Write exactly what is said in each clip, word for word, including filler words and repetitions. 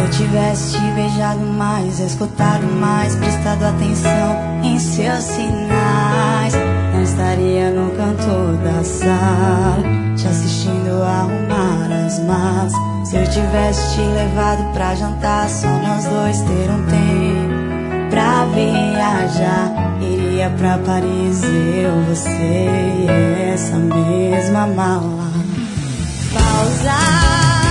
eu tivesse te beijado mais, escutado mais, prestado atenção em seus sinais, não estaria no canto da sala, te assistindo a arrumar as malas. Se eu tivesse te levado pra jantar, só nós dois ter um tempo pra viajar, iria pra Paris, eu, você e essa mesma mala. Pausa.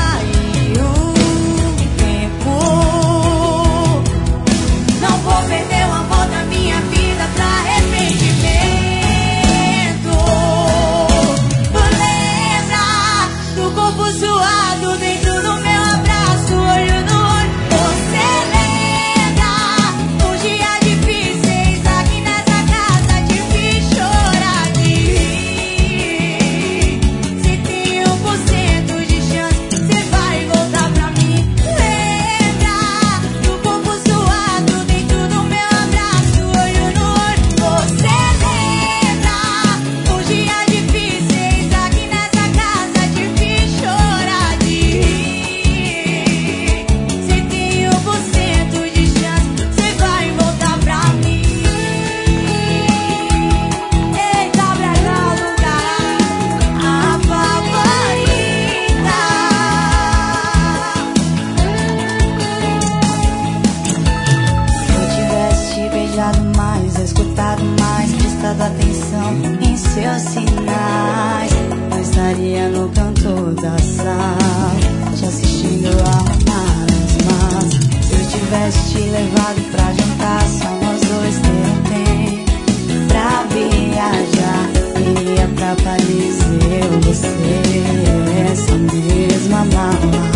Mais, escutado mais, prestado atenção em seus sinais, não estaria no canto da sala, te assistindo a arrumar as malas. Se eu tivesse te levado pra jantar, só nós dois ter um tempo pra viajar, iria pra Paris, eu, você, essa mesma mala.